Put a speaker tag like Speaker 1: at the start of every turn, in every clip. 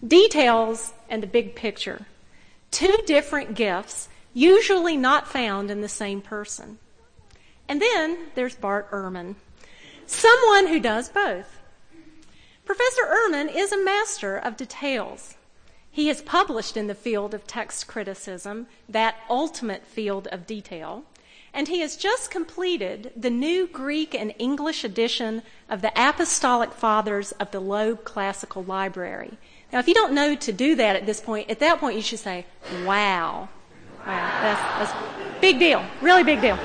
Speaker 1: Details and the big picture. Two different gifts, usually not found in the same person. And then there's Bart Ehrman, someone who does both. Professor Ehrman is a master of details. He has published in the field of text criticism, that ultimate field of detail, and he has just completed the new Greek and English edition of the Apostolic Fathers of the Loeb Classical Library. Now, if you don't know to do that at that point you should say, wow. Wow, that's a big deal, really big deal.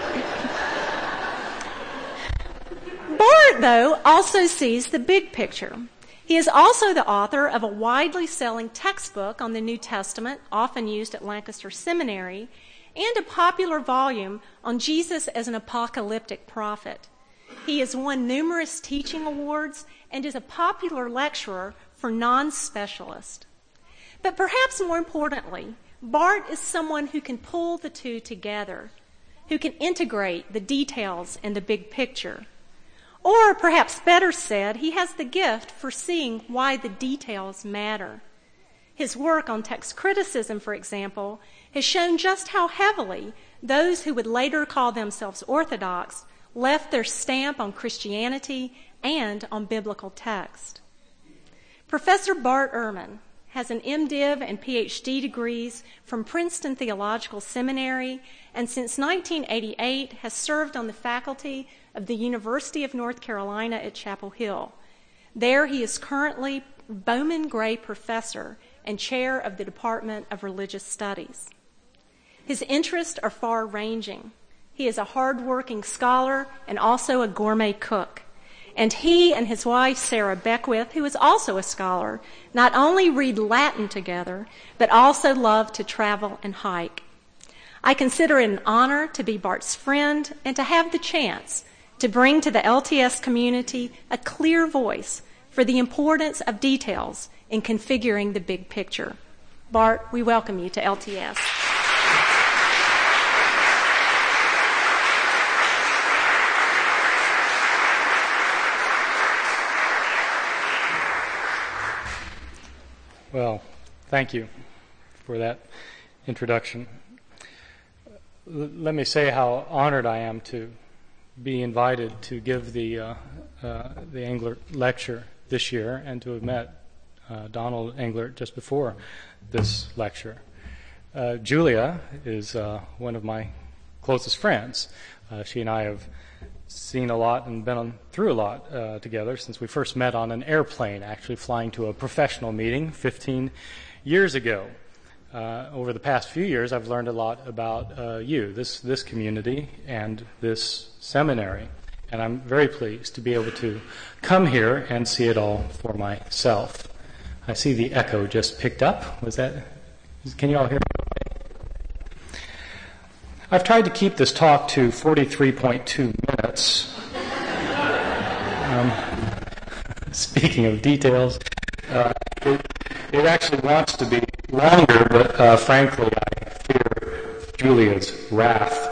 Speaker 1: Bart, though, also sees the big picture. He is also the author of a widely selling textbook on the New Testament, often used at Lancaster Seminary, and a popular volume on Jesus as an apocalyptic prophet. He has won numerous teaching awards and is a popular lecturer for non-specialists. But perhaps more importantly, Bart is someone who can pull the two together, who can integrate the details and the big picture. Or perhaps better said, he has the gift for seeing why the details matter. His work on text criticism, for example, has shown just how heavily those who would later call themselves Orthodox left their stamp on Christianity and on biblical text. Professor Bart Ehrman has an MDiv and PhD degrees from Princeton Theological Seminary, and since 1988 has served on the faculty of the University of North Carolina at Chapel Hill. There he is currently Bowman Gray Professor and Chair of the Department of Religious Studies. His interests are far-ranging. He is a hard-working scholar and also a gourmet cook. And he and his wife, Sarah Beckwith, who is also a scholar, not only read Latin together, but also love to travel and hike. I consider it an honor to be Bart's friend and to have the chance to bring to the LTS community a clear voice for the importance of details in configuring the big picture. Bart, we welcome you to LTS.
Speaker 2: Well, thank you for that introduction. Let me say how honored I am to be invited to give the Englert lecture this year and to have met Donald Englert just before this lecture. Julia is one of my closest friends. She and I have seen a lot and been through a lot together since we first met on an airplane, actually flying to a professional meeting 15 years ago. Over the past few years, I've learned a lot about you, this community, and this seminary. And I'm very pleased to be able to come here and see it all for myself. I see the echo just picked up. Can you all hear me? I've tried to keep this talk to 43.2 minutes. Speaking of details, it actually wants to be longer, but frankly, I fear Julia's wrath.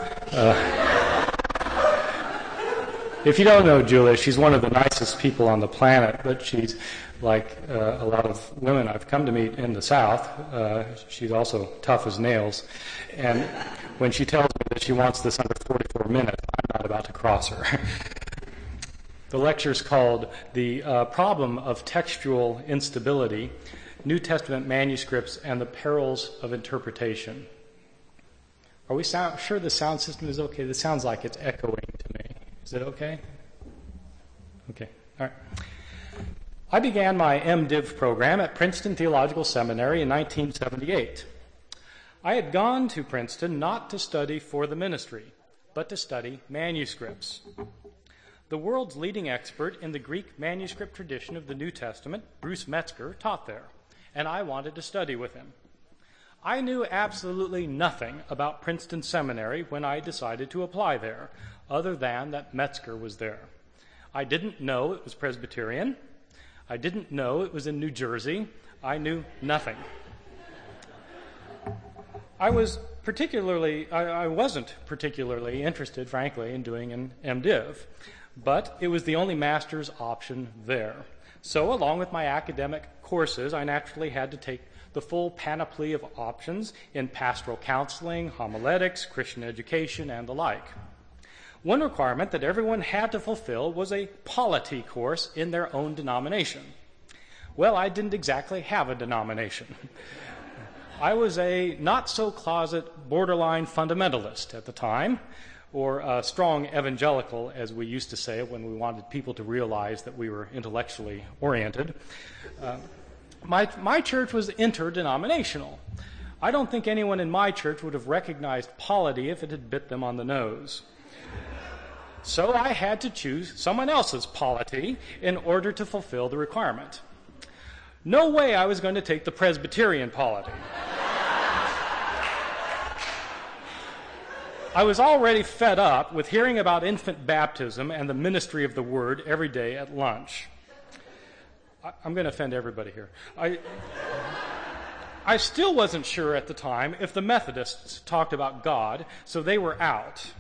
Speaker 2: If you don't know Julia, she's one of the nicest people on the planet, but she's like a lot of women I've come to meet in the South. She's also tough as nails. And when she tells me that she wants this under 44 minutes, I'm not about to cross her. The lecture is called The Problem of Textual Instability, New Testament Manuscripts and the Perils of Interpretation. Are we sure the sound system is okay? This sounds like it's echoing to me. Is it okay? Okay, all right. I began my MDiv program at Princeton Theological Seminary in 1978. I had gone to Princeton not to study for the ministry, but to study manuscripts. The world's leading expert in the Greek manuscript tradition of the New Testament, Bruce Metzger, taught there, and I wanted to study with him. I knew absolutely nothing about Princeton Seminary when I decided to apply there, other than that Metzger was there. I didn't know it was Presbyterian. I didn't know it was in New Jersey. I knew nothing. I wasn't particularly interested, frankly, in doing an MDiv, but it was the only master's option there. So, along with my academic courses, I naturally had to take the full panoply of options in pastoral counseling, homiletics, Christian education, and the like. One requirement that everyone had to fulfill was a polity course in their own denomination. Well, I didn't exactly have a denomination. I was a not-so-closet borderline fundamentalist at the time, or a strong evangelical, as we used to say when we wanted people to realize that we were intellectually oriented. My church was interdenominational. I don't think anyone in my church would have recognized polity if it had bit them on the nose. So I had to choose someone else's polity in order to fulfill the requirement. No way I was going to take the Presbyterian polity. I was already fed up with hearing about infant baptism and the ministry of the Word every day at lunch. I'm going to offend everybody here. I still wasn't sure at the time if the Methodists talked about God, so they were out.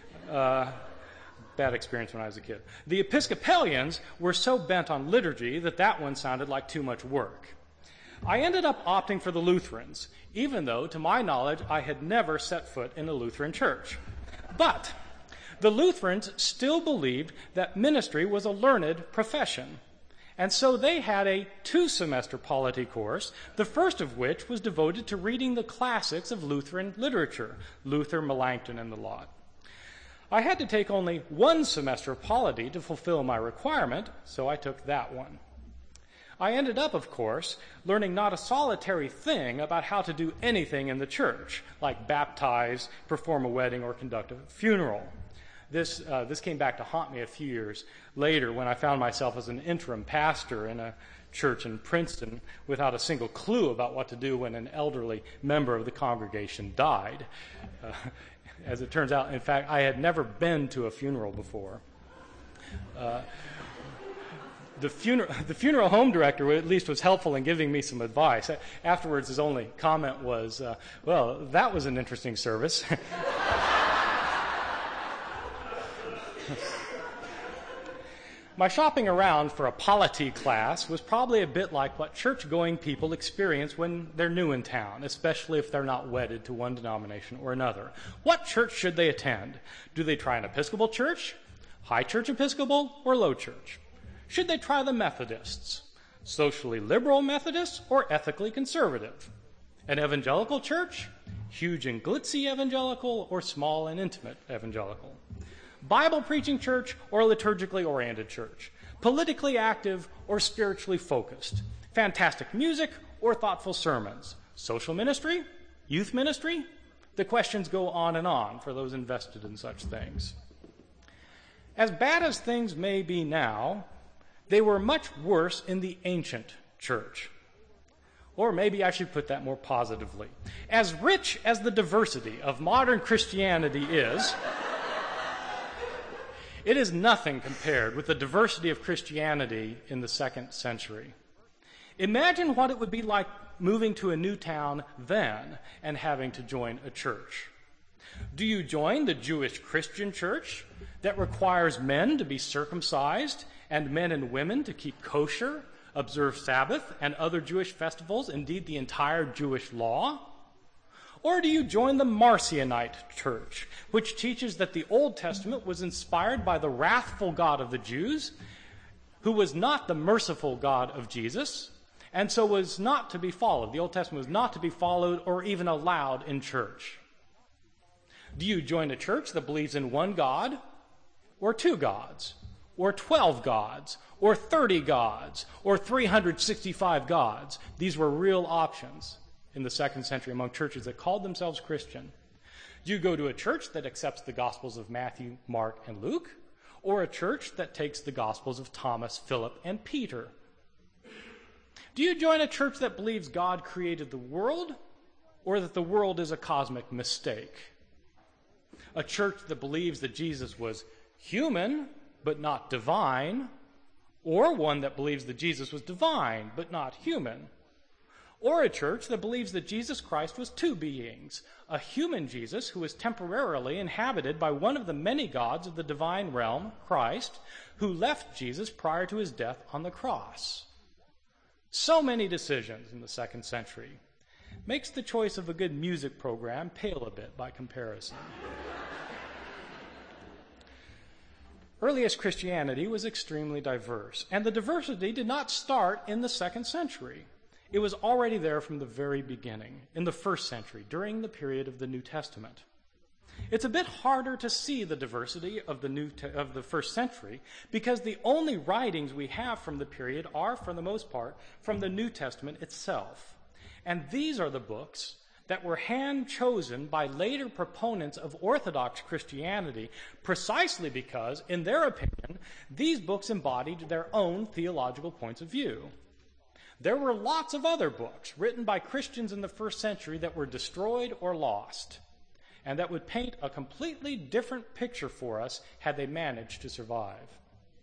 Speaker 2: Bad experience when I was a kid. The Episcopalians were so bent on liturgy that one sounded like too much work. I ended up opting for the Lutherans, even though, to my knowledge, I had never set foot in a Lutheran church. But the Lutherans still believed that ministry was a learned profession. And so they had a 2-semester polity course, the first of which was devoted to reading the classics of Lutheran literature, Luther, Melanchthon, and the lot. I had to take only 1 semester of polity to fulfill my requirement, so I took that one. I ended up, of course, learning not a solitary thing about how to do anything in the church, like baptize, perform a wedding, or conduct a funeral. This came back to haunt me a few years later when I found myself as an interim pastor in a church in Princeton without a single clue about what to do when an elderly member of the congregation died. As it turns out, in fact, I had never been to a funeral before. The funeral home director at least was helpful in giving me some advice. Afterwards, his only comment was, well, that was an interesting service. My shopping around for a polity class was probably a bit like what church-going people experience when they're new in town, especially if they're not wedded to one denomination or another. What church should they attend? Do they try an Episcopal church, high church Episcopal, or low church? Should they try the Methodists, socially liberal Methodists, or ethically conservative? An evangelical church, huge and glitzy evangelical, or small and intimate evangelical? Bible-preaching church or liturgically oriented church? Politically active or spiritually focused? Fantastic music or thoughtful sermons? Social ministry? Youth ministry? The questions go on and on for those invested in such things. As bad as things may be now, they were much worse in the ancient church. Or maybe I should put that more positively. As rich as the diversity of modern Christianity is, it is nothing compared with the diversity of Christianity in the 2nd century. Imagine what it would be like moving to a new town then and having to join a church. Do you join the Jewish Christian church that requires men to be circumcised and men and women to keep kosher, observe Sabbath and other Jewish festivals, indeed the entire Jewish law? Or do you join the Marcionite church, which teaches that the Old Testament was inspired by the wrathful God of the Jews, who was not the merciful God of Jesus, and so was not to be followed? The Old Testament was not to be followed or even allowed in church. Do you join a church that believes in one God, or 2 gods, or 12 gods, or 30 gods, or 365 gods? These were real options in the 2nd century among churches that called themselves Christian. Do you go to a church that accepts the Gospels of Matthew, Mark, and Luke, or a church that takes the Gospels of Thomas, Philip, and Peter? Do you join a church that believes God created the world, or that the world is a cosmic mistake? A church that believes that Jesus was human, but not divine, or one that believes that Jesus was divine, but not human? or a church that believes that Jesus Christ was two beings, a human Jesus who was temporarily inhabited by one of the many gods of the divine realm, Christ, who left Jesus prior to his death on the cross. So many decisions in the 2nd century. Makes the choice of a good music program pale a bit by comparison. Earliest Christianity was extremely diverse, and the diversity did not start in the 2nd century. It was already there from the very beginning, in the 1st century, during the period of the New Testament. It's a bit harder to see the diversity of the 1st century because the only writings we have from the period are, for the most part, from the New Testament itself. And these are the books that were hand-chosen by later proponents of Orthodox Christianity precisely because, in their opinion, these books embodied their own theological points of view. There were lots of other books written by Christians in the 1st century that were destroyed or lost, and that would paint a completely different picture for us had they managed to survive.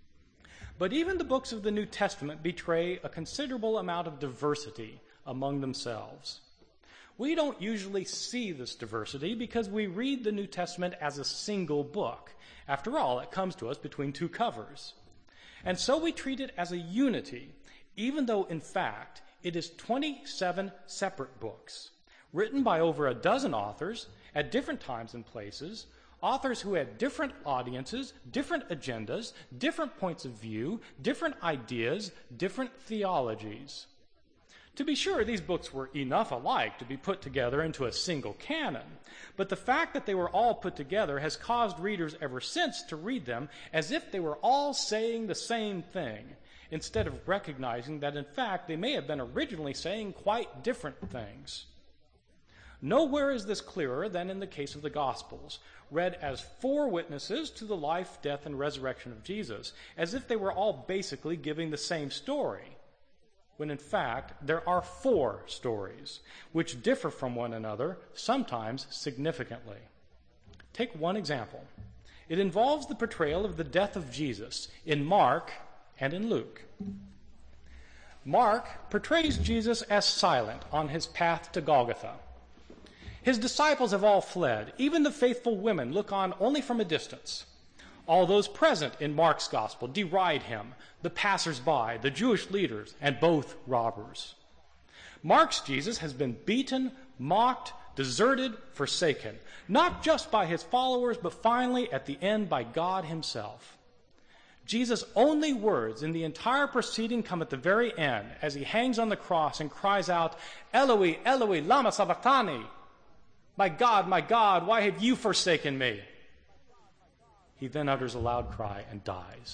Speaker 2: But even the books of the New Testament betray a considerable amount of diversity among themselves. We don't usually see this diversity because we read the New Testament as a single book. After all, it comes to us between two covers. And so we treat it as a unity, even though, in fact, it is 27 separate books, written by over a dozen authors at different times and places, authors who had different audiences, different agendas, different points of view, different ideas, different theologies. To be sure, these books were enough alike to be put together into a single canon, but the fact that they were all put together has caused readers ever since to read them as if they were all saying the same thing, instead of recognizing that in fact they may have been originally saying quite different things. Nowhere is this clearer than in the case of the Gospels, read as 4 witnesses to the life, death, and resurrection of Jesus, as if they were all basically giving the same story, when in fact there are 4 stories, which differ from one another, sometimes significantly. Take one example. It involves the portrayal of the death of Jesus in Mark and in Luke. Mark portrays Jesus as silent on his path to Golgotha. His disciples have all fled. Even the faithful women look on only from a distance. All those present in Mark's gospel deride him, the passers-by, the Jewish leaders, and both robbers. Mark's Jesus has been beaten, mocked, deserted, forsaken, not just by his followers, but finally at the end by God himself. Jesus' only words in the entire proceeding come at the very end as he hangs on the cross and cries out, "Eloi, Eloi, lama sabachthani?" My God, why have you forsaken me?" He then utters a loud cry and dies.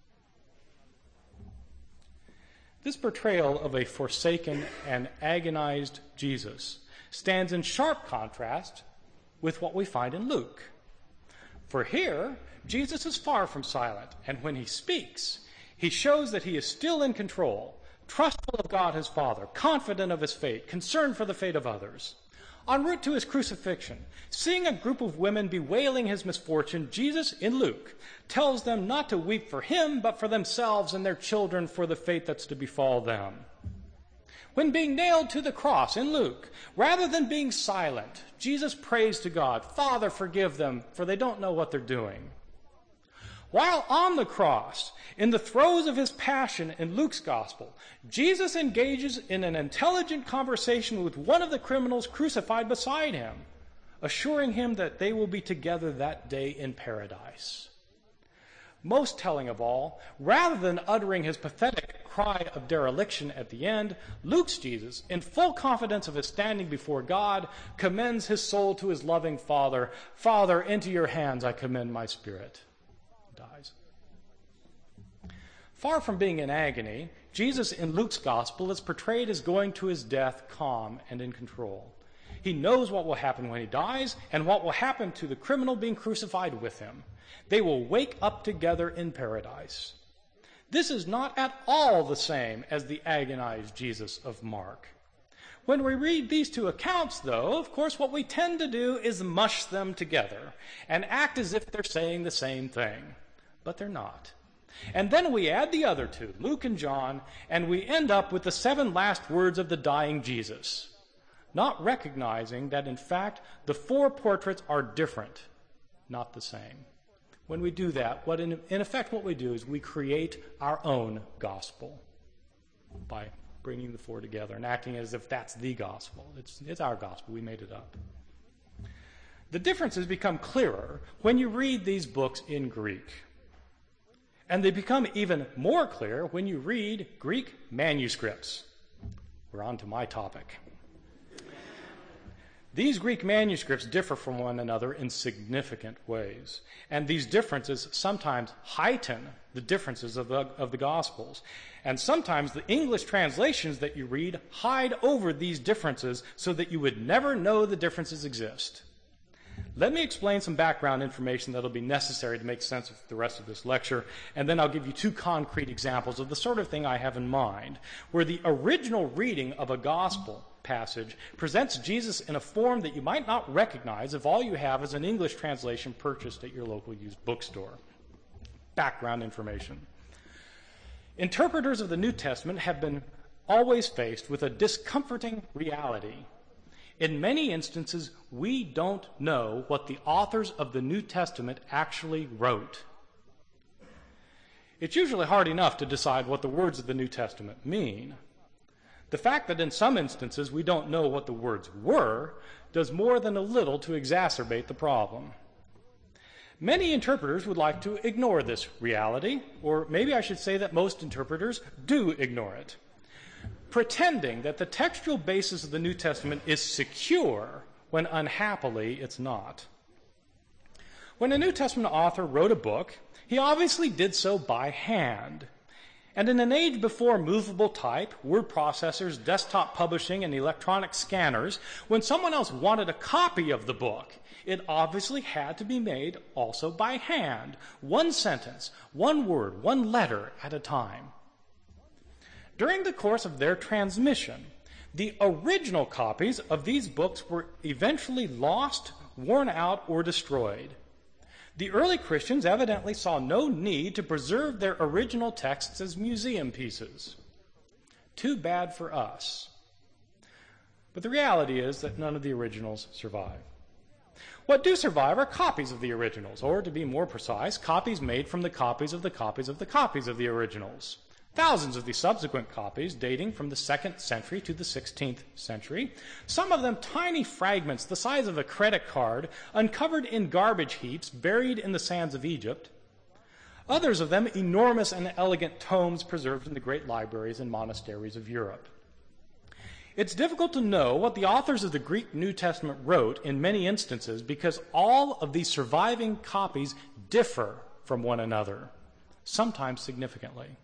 Speaker 2: This portrayal of a forsaken and agonized Jesus stands in sharp contrast with what we find in Luke. For here, Jesus is far from silent, and when he speaks, he shows that he is still in control, trustful of God his Father, confident of his fate, concerned for the fate of others. En route to his crucifixion, seeing a group of women bewailing his misfortune, Jesus, in Luke, tells them not to weep for him, but for themselves and their children for the fate that's to befall them. When being nailed to the cross in Luke, rather than being silent, Jesus prays to God, "Father, forgive them, for they don't know what they're doing." While on the cross, in the throes of his passion in Luke's gospel, Jesus engages in an intelligent conversation with one of the criminals crucified beside him, assuring him that they will be together that day in paradise. Most telling of all, rather than uttering his pathetic cry of dereliction at the end, Luke's Jesus, in full confidence of his standing before God, commends his soul to his loving Father. "Father, into your hands I commend my spirit." Dies. Far from being in agony, Jesus in Luke's gospel is portrayed as going to his death calm and in control. He knows what will happen when he dies and what will happen to the criminal being crucified with him. They will wake up together in paradise. This is not at all the same as the agonized Jesus of Mark. When we read these two accounts, though, of course, what we tend to do is mush them together and act as if they're saying the same thing. But they're not. And then we add the other two, Luke and John, and we end up with the 7 last words of the dying Jesus, not recognizing that, in fact, the 4 portraits are different, not the same. When we do that, in effect what we do is we create our own gospel by bringing the 4 together and acting as if that's the gospel. It's our gospel. We made it up. The differences become clearer when you read these books in Greek. And they become even more clear when you read Greek manuscripts. We're on to my topic. These Greek manuscripts differ from one another in significant ways. And these differences sometimes heighten the differences of the Gospels. And sometimes the English translations that you read hide over these differences so that you would never know the differences exist. Let me explain some background information that will be necessary to make sense of the rest of this lecture, and then I'll give you 2 concrete examples of the sort of thing I have in mind, where the original reading of a gospel passage presents Jesus in a form that you might not recognize if all you have is an English translation purchased at your local used bookstore. Background information. Interpreters of the New Testament have been always faced with a discomforting reality. In many instances, we don't know what the authors of the New Testament actually wrote. It's usually hard enough to decide what the words of the New Testament mean. The fact that in some instances we don't know what the words were does more than a little to exacerbate the problem. Many interpreters would like to ignore this reality, or maybe I should say that most interpreters do ignore it, pretending that the textual basis of the New Testament is secure when unhappily it's not. When a New Testament author wrote a book, he obviously did so by hand. And in an age before movable type, word processors, desktop publishing, and electronic scanners, when someone else wanted a copy of the book, it obviously had to be made also by hand, 1 sentence, 1 word, 1 letter at a time. During the course of their transmission, the original copies of these books were eventually lost, worn out, or destroyed. The early Christians evidently saw no need to preserve their original texts as museum pieces. Too bad for us. But the reality is that none of the originals survive. What do survive are copies of the originals, or to be more precise, copies made from the copies of the copies of the copies of the originals. Thousands of the subsequent copies dating from the 2nd century to the 16th century, some of them tiny fragments the size of a credit card, uncovered in garbage heaps buried in the sands of Egypt. Others of them enormous and elegant tomes preserved in the great libraries and monasteries of Europe. It's difficult to know what the authors of the Greek New Testament wrote in many instances because all of these surviving copies differ from one another, sometimes significantly.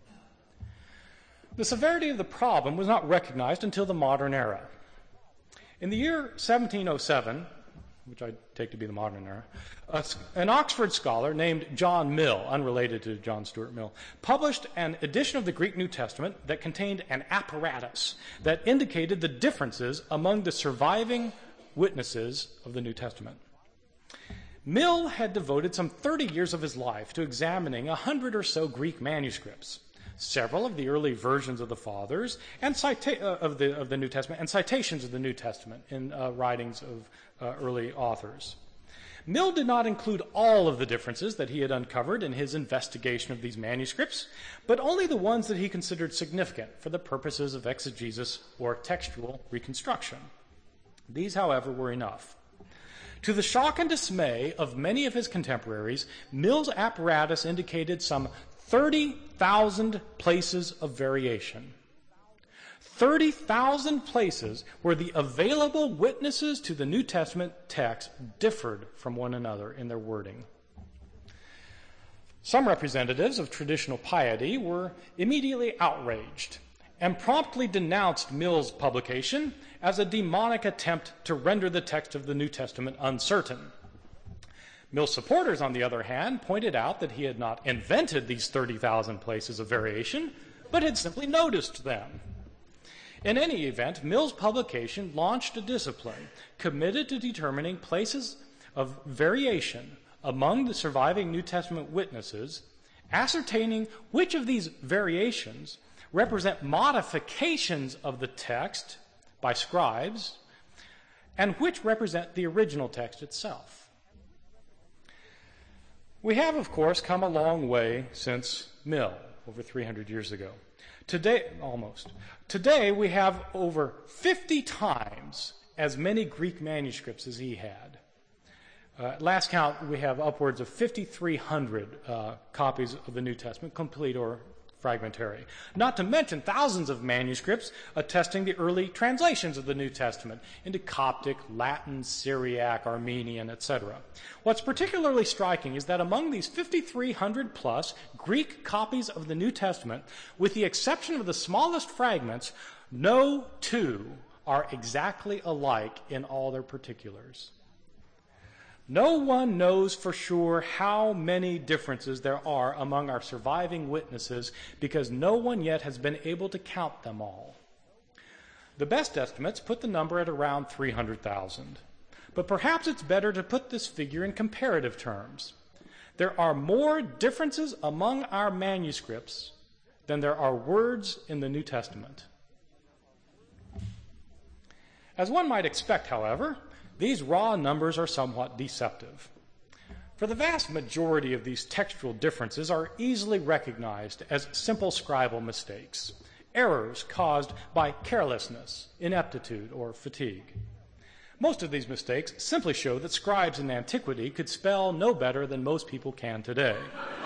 Speaker 2: The severity of the problem was not recognized until the modern era. In the year 1707, which I take to be the modern era, an Oxford scholar named John Mill, unrelated to John Stuart Mill, published an edition of the Greek New Testament that contained an apparatus that indicated the differences among the surviving witnesses of the New Testament. Mill had devoted some 30 years of his life to examining 100 or so Greek manuscripts, several of the early versions of the Fathers and of the New Testament, and citations of the New Testament in writings of early authors. Mill did not include all of the differences that he had uncovered in his investigation of these manuscripts, but only the ones that he considered significant for the purposes of exegesis or textual reconstruction. These, however, were enough. To the shock and dismay of many of his contemporaries, Mill's apparatus indicated some 30,000 places of variation. 30,000 places where the available witnesses to the New Testament text differed from one another in their wording. Some representatives of traditional piety were immediately outraged and promptly denounced Mill's publication as a demonic attempt to render the text of the New Testament uncertain. Mill's supporters, on the other hand, pointed out that he had not invented these 30,000 places of variation, but had simply noticed them. In any event, Mill's publication launched a discipline committed to determining places of variation among the surviving New Testament witnesses
Speaker 3: ascertaining which of these variations represent modifications of the text by scribes and which represent the original text itself. We have, of course, come a long way since Mill, over 300 years ago. Today, we have over 50 times as many Greek manuscripts as he had. Last count, we have upwards of 5,300 copies of the New Testament, complete or fragmentary. Not to mention thousands of manuscripts attesting the early translations of the New Testament into Coptic, Latin, Syriac, Armenian, etc. What's particularly striking is that among these 5,300 plus Greek copies of the New Testament, with the exception of the smallest fragments, no two are exactly alike in all their particulars. No one knows for sure how many differences there are among our surviving witnesses because no one yet has been able to count them all. The best estimates put the number at around 300,000. But perhaps it's better to put this figure in comparative terms. There are more differences among our manuscripts than there are words in the New Testament. As one might expect, however, these raw numbers are somewhat deceptive. For the vast majority of these textual differences are easily recognized as simple scribal mistakes, errors caused by carelessness, ineptitude, or fatigue. Most of these mistakes simply show that scribes in antiquity could spell no better than most people can today.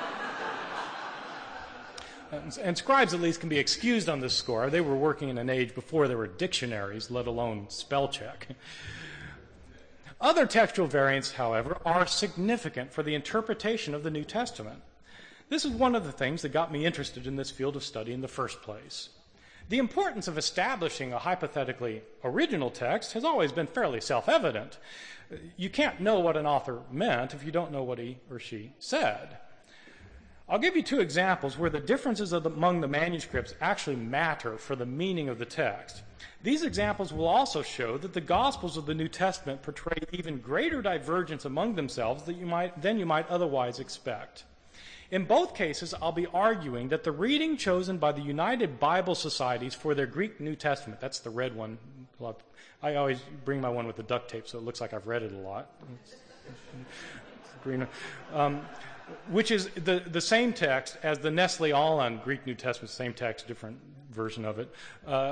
Speaker 3: And scribes at least can be excused on this score. They were working in an age before there were dictionaries, let alone spell check. Other textual variants, however, are significant for the interpretation of the New Testament. This is one of the things that got me interested in this field of study in the first place. The importance of establishing a hypothetically original text has always been fairly self-evident. You can't know what an author meant if you don't know what he or she said. I'll give you two examples where the differences among the manuscripts actually matter for the meaning of the text. These examples will also show that the Gospels of the New Testament portray even greater divergence among themselves than you might otherwise expect. In both cases, I'll be arguing that the reading chosen by the United Bible Societies for their Greek New Testament, that's the red one. I always bring my one with the duct tape so it looks like I've read it a lot. Green. Which is the same text as the Nestle-Aland Greek New Testament, same text, different version of it.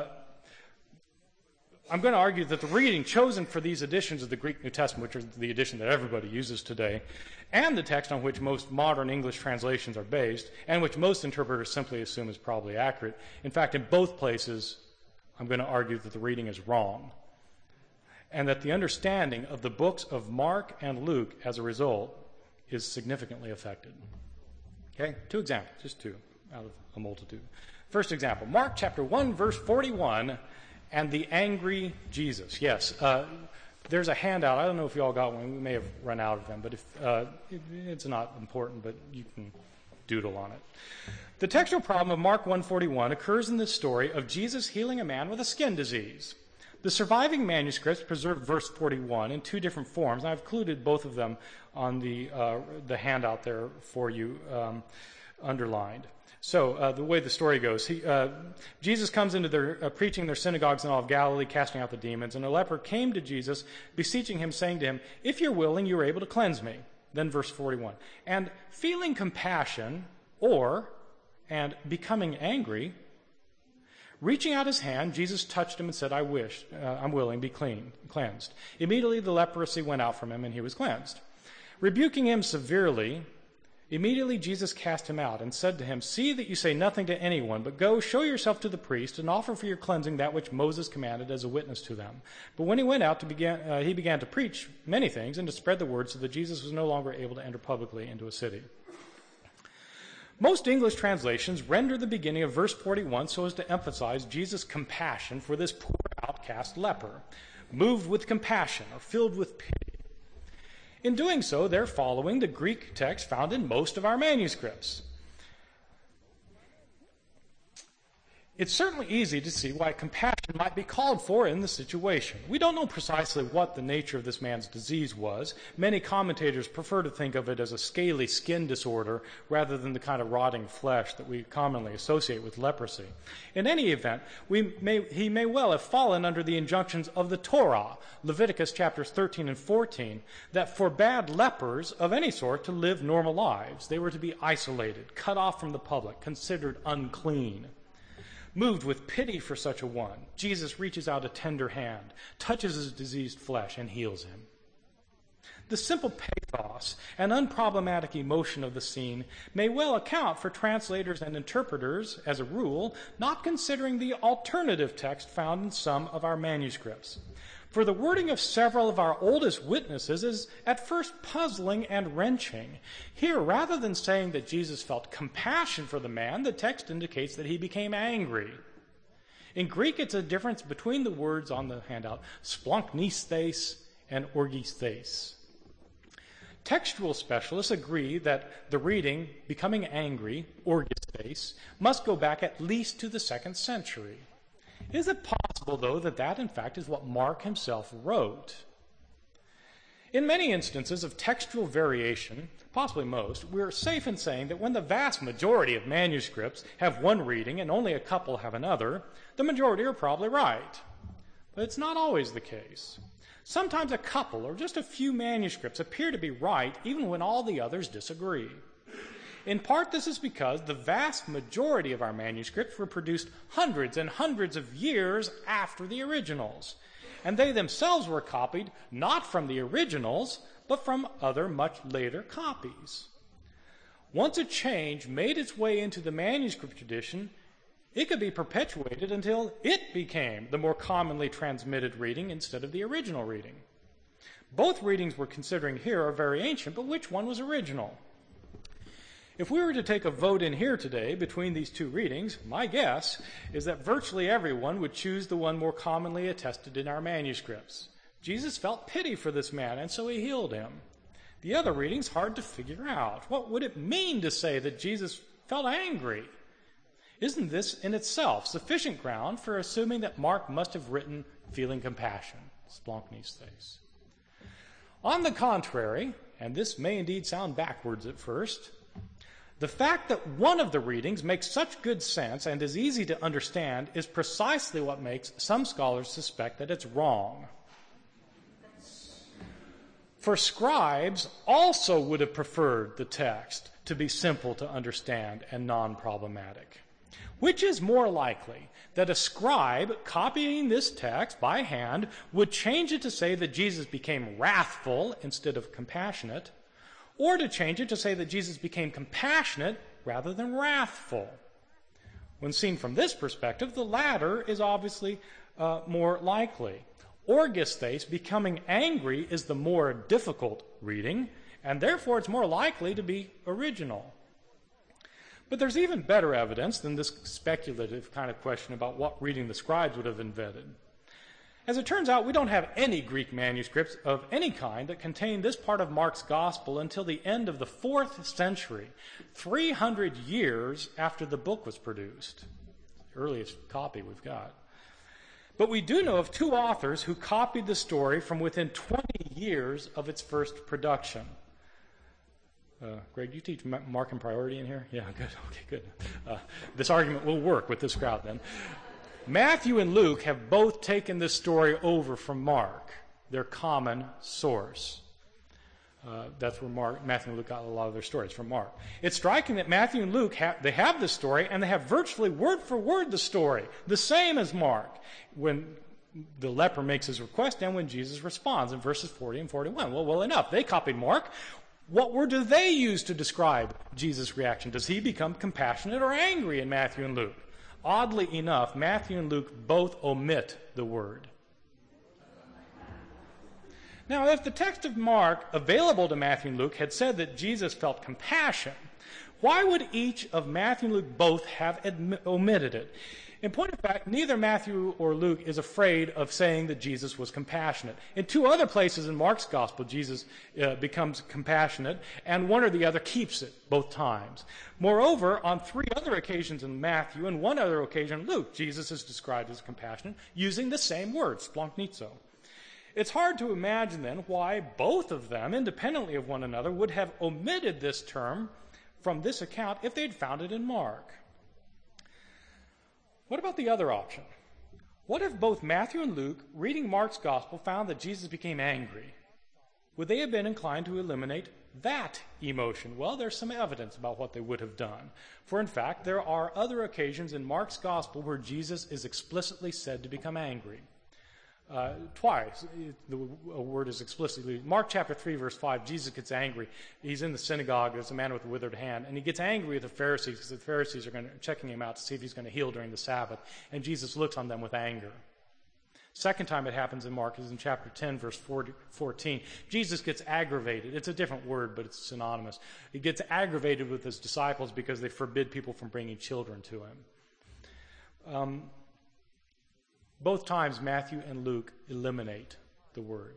Speaker 3: I'm going to argue that the reading chosen for these editions of the Greek New Testament, which is the edition that everybody uses today, and the text on which most modern English translations are based, and which most interpreters simply assume is probably accurate, in fact, in both places, I'm going to argue that the reading is wrong, and that the understanding of the books of Mark and Luke, as a result, is significantly affected. Okay, two examples, just two out of a multitude. First example, Mark chapter 1, verse 41, and the angry Jesus. Yes, there's a handout. I don't know if you all got one. We may have run out of them, but it's not important, but you can doodle on it. The textual problem of Mark 1:41 occurs in the story of Jesus healing a man with a skin disease. The surviving manuscripts preserve verse 41 in two different forms, and I've included both of them on the handout there for you, underlined. So the way the story goes, Jesus comes into their preaching their synagogues in all of Galilee, casting out the demons, and a leper came to Jesus, beseeching him, saying to him, "If you're willing, you are able to cleanse me." Then verse 41, and feeling compassion, and becoming angry, reaching out his hand, Jesus touched him and said, I'm willing, be cleansed. Immediately the leprosy went out from him and he was cleansed. Rebuking him severely, immediately Jesus cast him out and said to him, "See that you say nothing to anyone, but go, show yourself to the priest and offer for your cleansing that which Moses commanded as a witness to them." But when he went out, he began to preach many things and to spread the word so that Jesus was no longer able to enter publicly into a city. Most English translations render the beginning of verse 41 so as to emphasize Jesus' compassion for this poor outcast leper, moved with compassion or filled with pity. In doing so, they're following the Greek text found in most of our manuscripts. It's certainly easy to see why compassion might be called for in the situation. We don't know precisely what the nature of this man's disease was. Many commentators prefer to think of it as a scaly skin disorder rather than the kind of rotting flesh that we commonly associate with leprosy. In any event, he may well have fallen under the injunctions of the Torah, Leviticus chapters 13 and 14, that forbade lepers of any sort to live normal lives. They were to be isolated, cut off from the public, considered unclean. Moved with pity for such a one, Jesus reaches out a tender hand, touches his diseased flesh, and heals him. The simple pathos and unproblematic emotion of the scene may well account for translators and interpreters, as a rule, not considering the alternative text found in some of our manuscripts. For the wording of several of our oldest witnesses is at first puzzling and wrenching. Here, rather than saying that Jesus felt compassion for the man, the text indicates that he became angry. In Greek, it's a difference between the words on the handout, splanknistes and orgistes. Textual specialists agree that the reading, becoming angry, orgistes, must go back at least to the 2nd century. Is it possible, though, that in fact is what Mark himself wrote? In many instances of textual variation, possibly most, we're safe in saying that when the vast majority of manuscripts have one reading and only a couple have another, the majority are probably right. But it's not always the case. Sometimes a couple or just a few manuscripts appear to be right even when all the others disagree. In part, this is because the vast majority of our manuscripts were produced hundreds and hundreds of years after the originals, and they themselves were copied not from the originals, but from other much later copies. Once a change made its way into the manuscript tradition, it could be perpetuated until it became the more commonly transmitted reading instead of the original reading. Both readings we're considering here are very ancient, but which one was original? If we were to take a vote in here today between these two readings, my guess is that virtually everyone would choose the one more commonly attested in our manuscripts. Jesus felt pity for this man, and so he healed him. The other reading's hard to figure out. What would it mean to say that Jesus felt angry? Isn't this in itself sufficient ground for assuming that Mark must have written feeling compassion, splanknistes? On the contrary, and this may indeed sound backwards at first, the fact that one of the readings makes such good sense and is easy to understand is precisely what makes some scholars suspect that it's wrong. For scribes also would have preferred the text to be simple to understand and non-problematic. Which is more likely, that a scribe copying this text by hand would change it to say that Jesus became wrathful instead of compassionate, or to change it to say that Jesus became compassionate rather than wrathful? When seen from this perspective, the latter is obviously more likely. Orgistes, becoming angry, is the more difficult reading, and therefore it's more likely to be original. But there's even better evidence than this speculative kind of question about what reading the scribes would have invented. As it turns out, we don't have any Greek manuscripts of any kind that contain this part of Mark's gospel until the end of the 4th century, 300 years after the book was produced. The earliest copy we've got. But we do know of 2 authors who copied the story from within 20 years of its first production. Greg, do you teach Mark and Priority in here? Yeah, good. Okay, good. This argument will work with this crowd then. Matthew and Luke have both taken this story over from Mark, their common source. That's where Matthew and Luke got a lot of their stories, from Mark. It's striking that Matthew and Luke have this story, and they have virtually word for word the story, the same as Mark, when the leper makes his request and when Jesus responds in verses 40 and 41. Well enough. They copied Mark. What word do they use to describe Jesus' reaction? Does he become compassionate or angry in Matthew and Luke? Oddly enough, Matthew and Luke both omit the word. Now, if the text of Mark available to Matthew and Luke had said that Jesus felt compassion, why would each of Matthew and Luke both have omitted it? In point of fact, neither Matthew or Luke is afraid of saying that Jesus was compassionate. In two other places in Mark's gospel, Jesus becomes compassionate, and one or the other keeps it both times. Moreover, on three other occasions in Matthew and one other occasion in Luke, Jesus is described as compassionate using the same word, splanchnizzo. It's hard to imagine then why both of them, independently of one another, would have omitted this term from this account if they'd found it in Mark. What about the other option? What if both Matthew and Luke, reading Mark's gospel, found that Jesus became angry? Would they have been inclined to eliminate that emotion? Well, there's some evidence about what they would have done. For in fact, there are other occasions in Mark's gospel where Jesus is explicitly said to become angry. Twice, the word is explicitly. Mark chapter 3, verse 5, Jesus gets angry. He's in the synagogue. There's a man with a withered hand. And he gets angry with the Pharisees because the Pharisees are checking him out to see if he's going to heal during the Sabbath. And Jesus looks on them with anger. Second time it happens in Mark is in chapter 10, verse 14. Jesus gets aggravated. It's a different word, but it's synonymous. He gets aggravated with his disciples because they forbid people from bringing children to him. Both times, Matthew and Luke eliminate the word.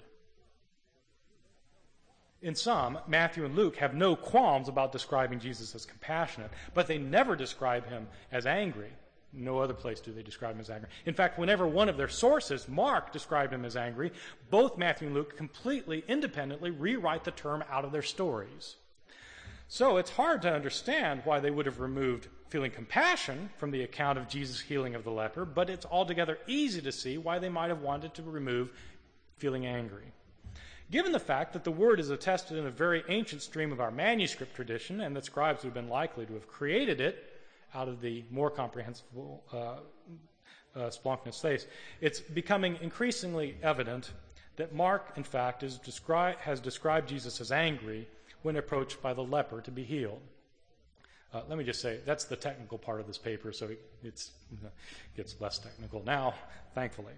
Speaker 3: In sum, Matthew and Luke have no qualms about describing Jesus as compassionate, but they never describe him as angry. No other place do they describe him as angry. In fact, whenever one of their sources, Mark, described him as angry, both Matthew and Luke completely independently rewrite the term out of their stories. So it's hard to understand why they would have removed feeling compassion from the account of Jesus' healing of the leper, but it's altogether easy to see why they might have wanted to remove feeling angry. Given the fact that the word is attested in a very ancient stream of our manuscript tradition, and that scribes would have been likely to have created it out of the more comprehensible splanchnizzo, it's becoming increasingly evident that Mark, in fact, has described Jesus as angry when approached by the leper to be healed. Let me just say, that's the technical part of this paper, so it gets less technical now, thankfully.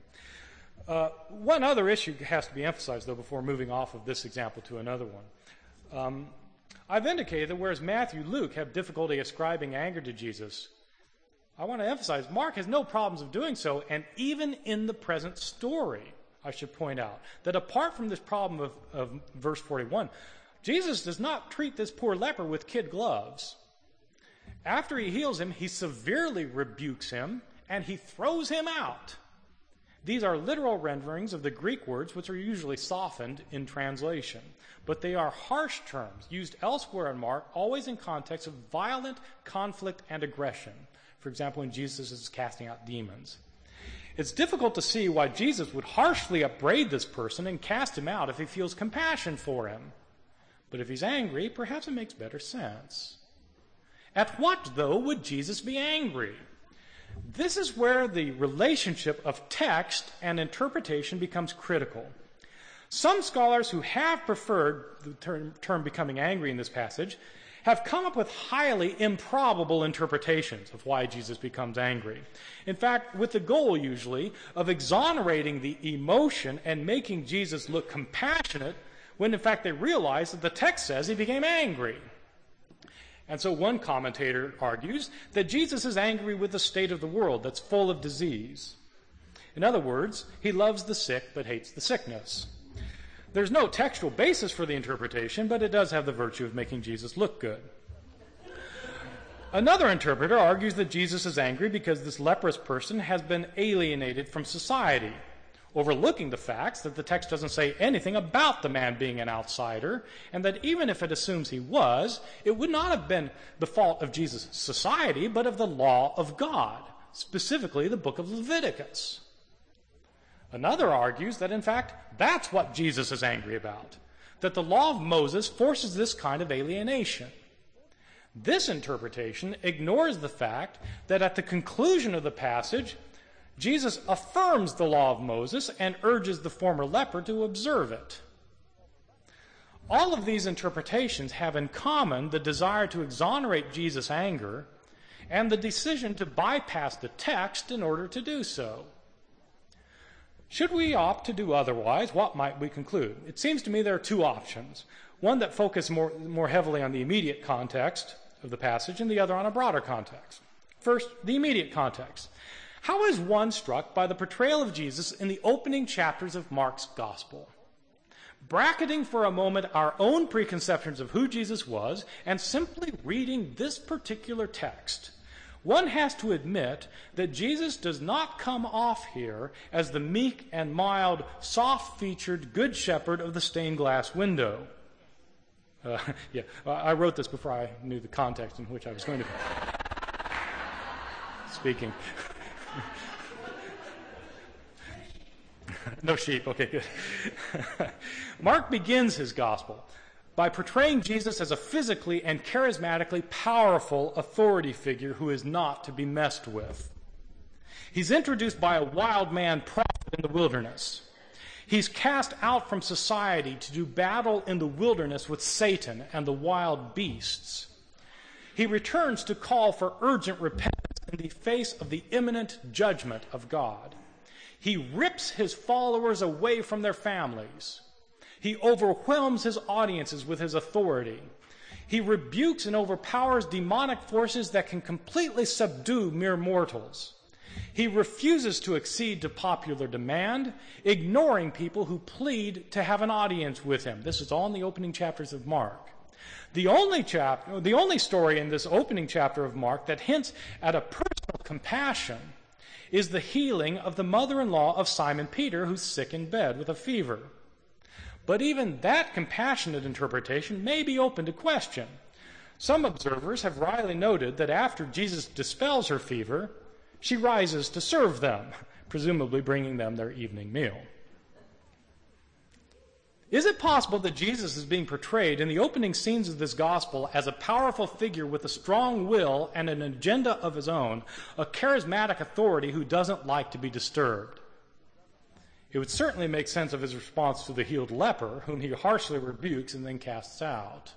Speaker 3: One other issue has to be emphasized, though, before moving off of this example to another one. I've indicated that whereas Matthew and Luke have difficulty ascribing anger to Jesus, I want to emphasize Mark has no problems of doing so, and even in the present story, I should point out that apart from this problem of verse 41, Jesus does not treat this poor leper with kid gloves. After he heals him, he severely rebukes him, and he throws him out. These are literal renderings of the Greek words, which are usually softened in translation. But they are harsh terms used elsewhere in Mark, always in context of violent conflict and aggression. For example, when Jesus is casting out demons. It's difficult to see why Jesus would harshly upbraid this person and cast him out if he feels compassion for him. But if he's angry, perhaps it makes better sense. At what, though, would Jesus be angry? This is where the relationship of text and interpretation becomes critical. Some scholars who have preferred the term becoming angry in this passage have come up with highly improbable interpretations of why Jesus becomes angry. In fact, with the goal, usually, of exonerating the emotion and making Jesus look compassionate, when in fact they realize that the text says he became angry. And so one commentator argues that Jesus is angry with the state of the world that's full of disease. In other words, he loves the sick but hates the sickness. There's no textual basis for the interpretation, but it does have the virtue of making Jesus look good. Another interpreter argues that Jesus is angry because this leprous person has been alienated from society, overlooking the facts that the text doesn't say anything about the man being an outsider, and that even if it assumes he was, it would not have been the fault of Jesus' society, but of the law of God, specifically the book of Leviticus. Another argues that, in fact, that's what Jesus is angry about, that the law of Moses forces this kind of alienation. This interpretation ignores the fact that at the conclusion of the passage, Jesus affirms the law of Moses and urges the former leper to observe it. All of these interpretations have in common the desire to exonerate Jesus' anger and the decision to bypass the text in order to do so. Should we opt to do otherwise, what might we conclude? It seems to me there are two options. One that focuses more heavily on the immediate context of the passage and the other on a broader context. First, the immediate context. How is one struck by the portrayal of Jesus in the opening chapters of Mark's Gospel? Bracketing for a moment our own preconceptions of who Jesus was and simply reading this particular text, one has to admit that Jesus does not come off here as the meek and mild, soft-featured good shepherd of the stained glass window. I wrote this before I knew the context in which I was going to be speaking. No sheep. Okay, good. Mark begins his gospel by portraying Jesus as a physically and charismatically powerful authority figure who is not to be messed with. He's introduced by a wild man prophet in the wilderness. He's cast out from society to do battle in the wilderness with Satan and the wild beasts. He returns to call for urgent repentance in the face of the imminent judgment of God. He rips his followers away from their families. He overwhelms his audiences with his authority. He rebukes and overpowers demonic forces that can completely subdue mere mortals. He refuses to accede to popular demand, ignoring people who plead to have an audience with him. This is all in the opening chapters of Mark. The only story in this opening chapter of Mark that hints at a personal compassion is the healing of the mother-in-law of Simon Peter, who's sick in bed with a fever. But even that compassionate interpretation may be open to question. Some observers have wryly noted that after Jesus dispels her fever, she rises to serve them, presumably bringing them their evening meal. Is it possible that Jesus is being portrayed in the opening scenes of this gospel as a powerful figure with a strong will and an agenda of his own, a charismatic authority who doesn't like to be disturbed? It would certainly make sense of his response to the healed leper, whom he harshly rebukes and then casts out.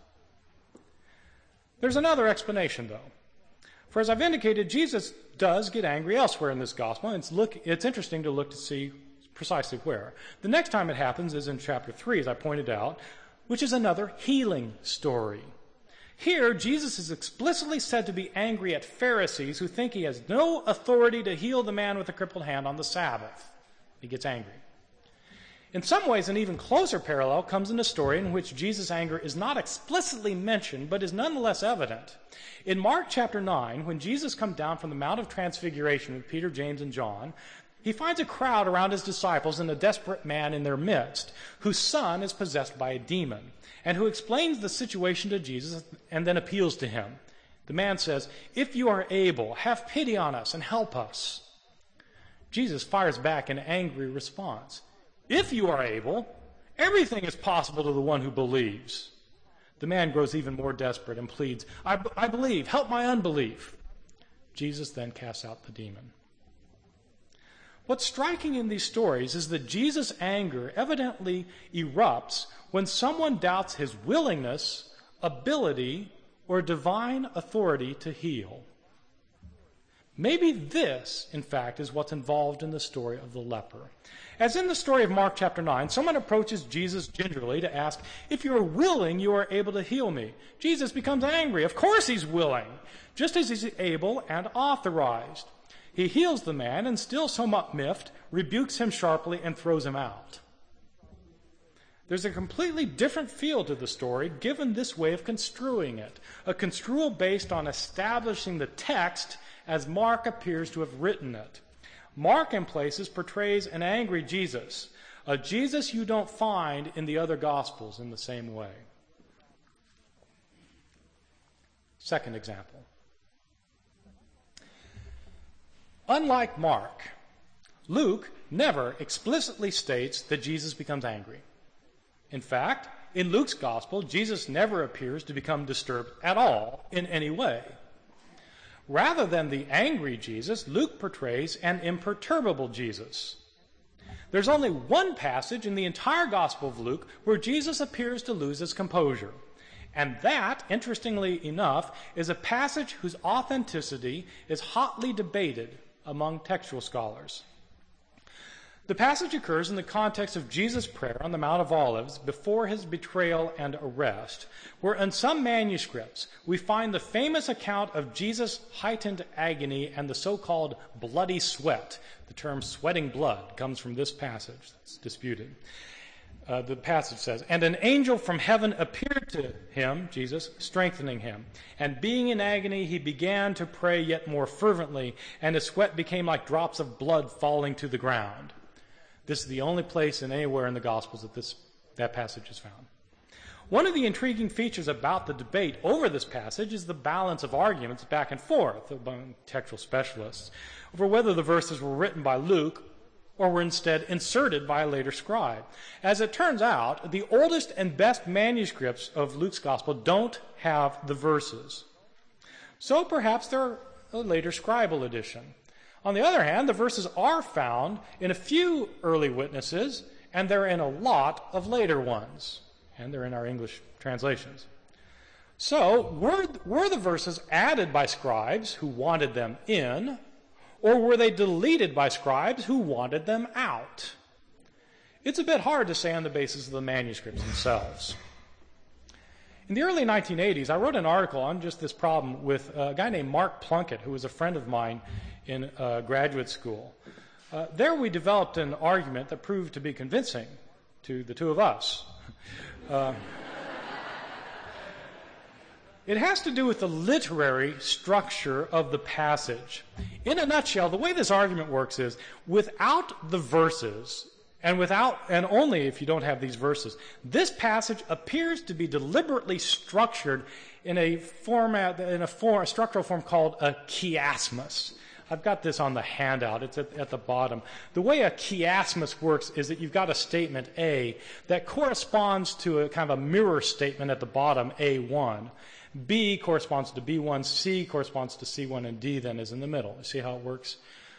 Speaker 3: There's another explanation, though. For as I've indicated, Jesus does get angry elsewhere in this gospel, and it's interesting to look to see precisely where. The next time it happens is in chapter 3, as I pointed out, which is another healing story. Here, Jesus is explicitly said to be angry at Pharisees who think he has no authority to heal the man with the crippled hand on the Sabbath. He gets angry. In some ways, an even closer parallel comes in a story in which Jesus' anger is not explicitly mentioned, but is nonetheless evident. In Mark chapter 9, when Jesus comes down from the Mount of Transfiguration with Peter, James, and John, he finds a crowd around his disciples and a desperate man in their midst, whose son is possessed by a demon, and who explains the situation to Jesus and then appeals to him. The man says, "If you are able, have pity on us and help us." Jesus fires back an angry response. "If you are able, everything is possible to the one who believes." The man grows even more desperate and pleads, I believe, help my unbelief." Jesus then casts out the demon. What's striking in these stories is that Jesus' anger evidently erupts when someone doubts his willingness, ability, or divine authority to heal. Maybe this, in fact, is what's involved in the story of the leper. As in the story of Mark chapter 9, someone approaches Jesus gingerly to ask, "If you are willing, you are able to heal me." Jesus becomes angry. Of course he's willing, just as he's able and authorized. He heals the man and, still somewhat miffed, rebukes him sharply and throws him out. There's a completely different feel to the story given this way of construing it, a construal based on establishing the text as Mark appears to have written it. Mark, in places, portrays an angry Jesus, a Jesus you don't find in the other Gospels in the same way. Second example. Unlike Mark, Luke never explicitly states that Jesus becomes angry. In fact, in Luke's Gospel, Jesus never appears to become disturbed at all in any way. Rather than the angry Jesus, Luke portrays an imperturbable Jesus. There's only one passage in the entire Gospel of Luke where Jesus appears to lose his composure. And that, interestingly enough, is a passage whose authenticity is hotly debated among textual scholars. The passage occurs in the context of Jesus' prayer on the Mount of Olives before his betrayal and arrest, where in some manuscripts we find the famous account of Jesus' heightened agony and the so-called bloody sweat. The term sweating blood comes from this passage. That's disputed. The passage says, "And an angel from heaven appeared to him," Jesus, "strengthening him. And being in agony, he began to pray yet more fervently, and his sweat became like drops of blood falling to the ground." This is the only place anywhere in the Gospels that that passage is found. One of the intriguing features about the debate over this passage is the balance of arguments back and forth among textual specialists over whether the verses were written by Luke or were instead inserted by a later scribe. As it turns out, the oldest and best manuscripts of Luke's Gospel don't have the verses. So perhaps they're a later scribal edition. On the other hand, the verses are found in a few early witnesses, and they're in a lot of later ones. And they're in our English translations. So, were the verses added by scribes who wanted them in, or were they deleted by scribes who wanted them out? It's a bit hard to say on the basis of the manuscripts themselves. In the early 1980s, I wrote an article on just this problem with a guy named Mark Plunkett, who was a friend of mine in graduate school. There we developed an argument that proved to be convincing to the two of us. It has to do with the literary structure of the passage. In a nutshell, the way this argument works is, without the verses, and only if you don't have these verses, this passage appears to be deliberately structured in a structural form called a chiasmus. I've got this on the handout. It's at the bottom. The way a chiasmus works is that you've got a statement A that corresponds to a kind of a mirror statement at the bottom, A1. B corresponds to B1, C corresponds to C1, and D then is in the middle. You see how it works?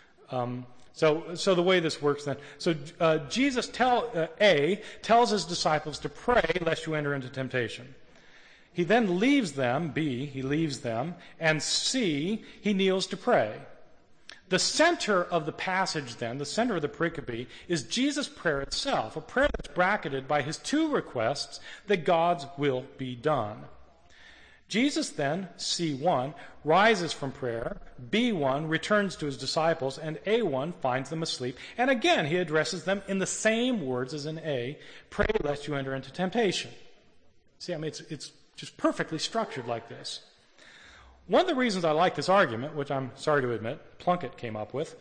Speaker 3: So the way this works then. So Jesus A tells his disciples to pray lest you enter into temptation. He then leaves them, B, he leaves them, and C, he kneels to pray. The center of the passage then, the center of the pericope, is Jesus' prayer itself, a prayer that's bracketed by his two requests that God's will be done. Jesus then, C1, rises from prayer, B1 returns to his disciples, and A1 finds them asleep. And again, he addresses them in the same words as in A, pray lest you enter into temptation. See, I mean, it's just perfectly structured like this. One of the reasons I like this argument, which I'm sorry to admit Plunkett came up with,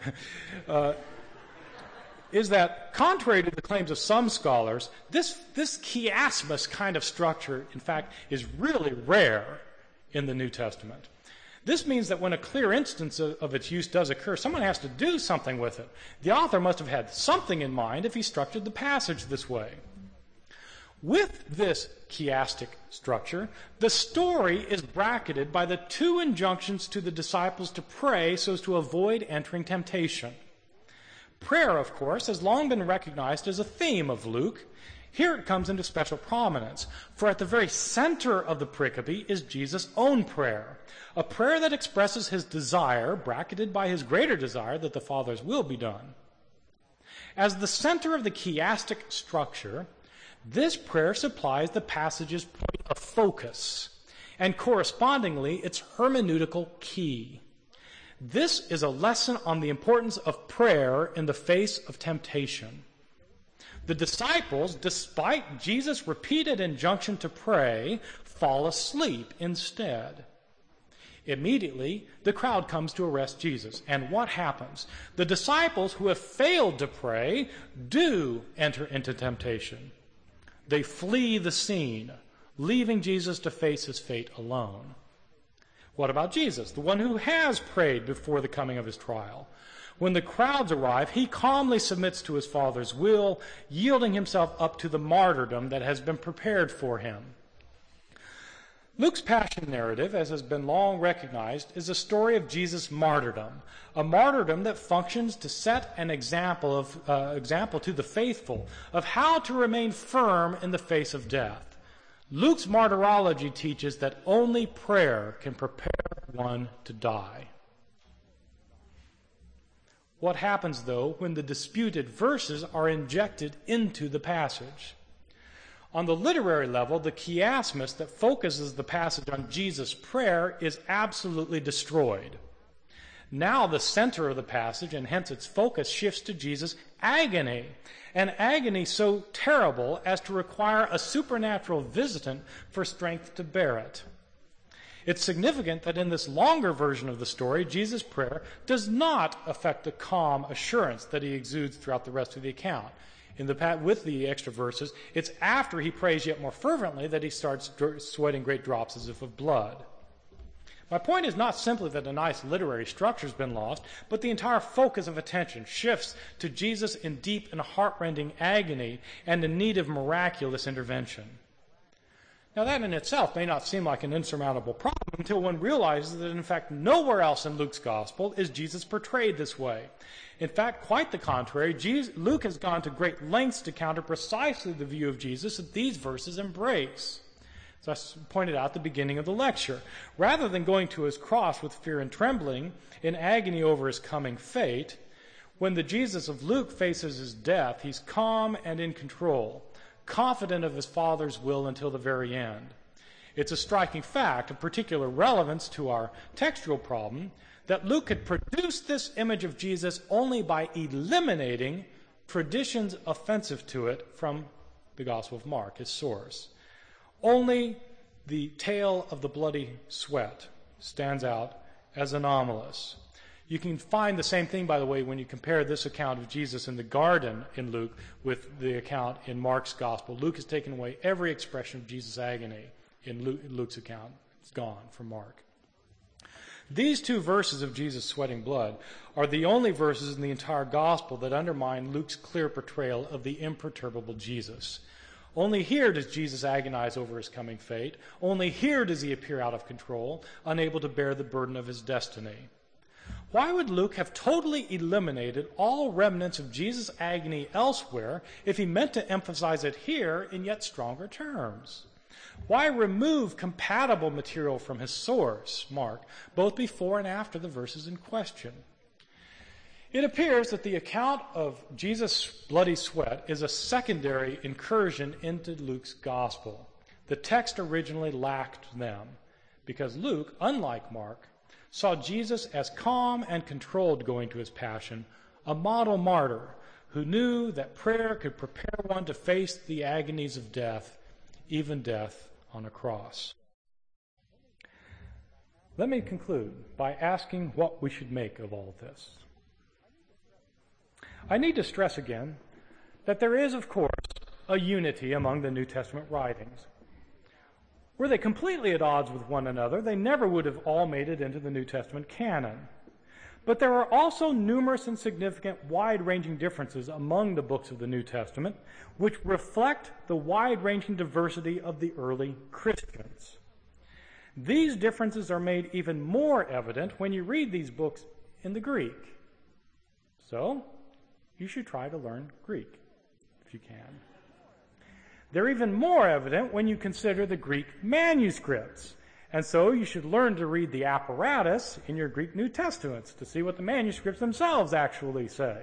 Speaker 3: is that contrary to the claims of some scholars, this chiasmus kind of structure, in fact, is really rare in the New Testament. This means that when a clear instance of its use does occur, someone has to do something with it. The author must have had something in mind if he structured the passage this way. With this chiastic structure, the story is bracketed by the two injunctions to the disciples to pray so as to avoid entering temptation. Prayer, of course, has long been recognized as a theme of Luke. Here it comes into special prominence, for at the very center of the pericope is Jesus' own prayer, a prayer that expresses his desire, bracketed by his greater desire that the Father's will be done. As the center of the chiastic structure, this prayer supplies the passage's point of focus, and correspondingly its hermeneutical key. This is a lesson on the importance of prayer in the face of temptation. The disciples, despite Jesus' repeated injunction to pray, fall asleep instead. Immediately, the crowd comes to arrest Jesus. And what happens? The disciples who have failed to pray do enter into temptation. They flee the scene, leaving Jesus to face his fate alone. What about Jesus, the one who has prayed before the coming of his trial? When the crowds arrive, he calmly submits to his Father's will, yielding himself up to the martyrdom that has been prepared for him. Luke's passion narrative, as has been long recognized, is a story of Jesus' martyrdom, a martyrdom that functions to set an example to the faithful of how to remain firm in the face of death. Luke's martyrology teaches that only prayer can prepare one to die. what happens, though, when the disputed verses are injected into the passage. On the literary level, the chiasmus that focuses the passage on Jesus' prayer is absolutely destroyed. Now the center of the passage, and hence its focus, shifts to Jesus' agony, an agony so terrible as to require a supernatural visitant for strength to bear it. It's significant that in this longer version of the story, Jesus' prayer does not affect the calm assurance that he exudes throughout the rest of the account. With the extra verses, it's after he prays yet more fervently that he starts sweating great drops as if of blood. My point is not simply that a nice literary structure has been lost, but the entire focus of attention shifts to Jesus in deep and heartrending agony and in need of miraculous intervention. Now, that in itself may not seem like an insurmountable problem until one realizes that, in fact, nowhere else in Luke's gospel is Jesus portrayed this way. In fact, quite the contrary, Luke has gone to great lengths to counter precisely the view of Jesus that these verses embrace. As I pointed out at the beginning of the lecture, rather than going to his cross with fear and trembling, in agony over his coming fate, when the Jesus of Luke faces his death, he's calm and in control, confident of his Father's will until the very end. It's a striking fact of particular relevance to our textual problem that Luke could produce this image of Jesus only by eliminating traditions offensive to it from the Gospel of Mark, his source. Only the tale of the bloody sweat stands out as anomalous. You can find the same thing, by the way, when you compare this account of Jesus in the garden in Luke with the account in Mark's gospel. Luke has taken away every expression of Jesus' agony in Luke's account. It's gone from Mark. These two verses of Jesus sweating blood are the only verses in the entire gospel that undermine Luke's clear portrayal of the imperturbable Jesus. Only here does Jesus agonize over his coming fate. Only here does he appear out of control, unable to bear the burden of his destiny. Why would Luke have totally eliminated all remnants of Jesus' agony elsewhere if he meant to emphasize it here in yet stronger terms? Why remove compatible material from his source, Mark, both before and after the verses in question? It appears that the account of Jesus' bloody sweat is a secondary incursion into Luke's gospel. The text originally lacked them because Luke, unlike Mark, saw Jesus as calm and controlled going to his passion, a model martyr who knew that prayer could prepare one to face the agonies of death, even death on a cross. Let me conclude by asking what we should make of all this. I need to stress again that there is, of course, a unity among the New Testament writings. Were they completely at odds with one another, they never would have all made it into the New Testament canon. But there are also numerous and significant wide-ranging differences among the books of the New Testament, which reflect the wide-ranging diversity of the early Christians. These differences are made even more evident when you read these books in the Greek. So, you should try to learn Greek, if you can. They're even more evident when you consider the Greek manuscripts. And so you should learn to read the apparatus in your Greek New Testaments to see what the manuscripts themselves actually say.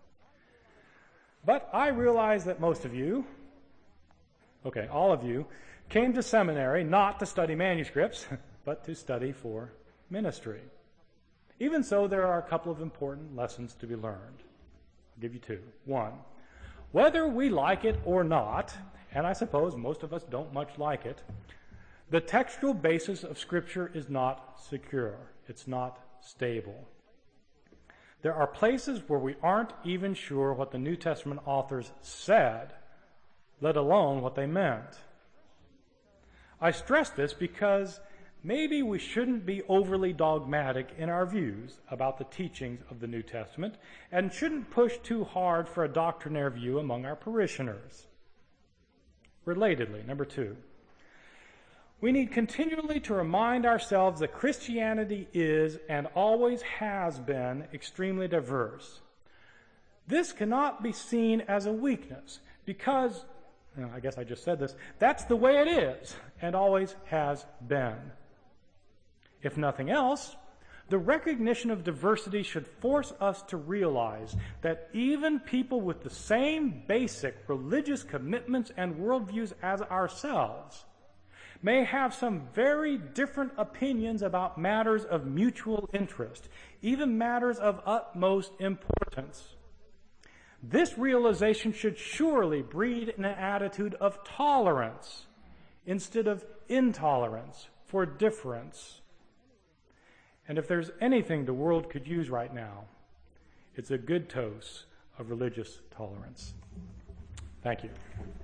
Speaker 3: But I realize that most of you, all of you, came to seminary not to study manuscripts, but to study for ministry. Even so, there are a couple of important lessons to be learned. I'll give you two. One, whether we like it or not, and I suppose most of us don't much like it, the textual basis of Scripture is not secure. It's not stable. There are places where we aren't even sure what the New Testament authors said, let alone what they meant. I stress this because maybe we shouldn't be overly dogmatic in our views about the teachings of the New Testament and shouldn't push too hard for a doctrinaire view among our parishioners. Relatedly, number two, we need continually to remind ourselves that Christianity is and always has been extremely diverse. This cannot be seen as a weakness because, I guess I just said this, that's the way it is and always has been. If nothing else, The recognition of diversity should force us to realize that even people with the same basic religious commitments and worldviews as ourselves may have some very different opinions about matters of mutual interest, even matters of utmost importance. This realization should surely breed an attitude of tolerance instead of intolerance for difference. And if there's anything the world could use right now, it's a good dose of religious tolerance. Thank you.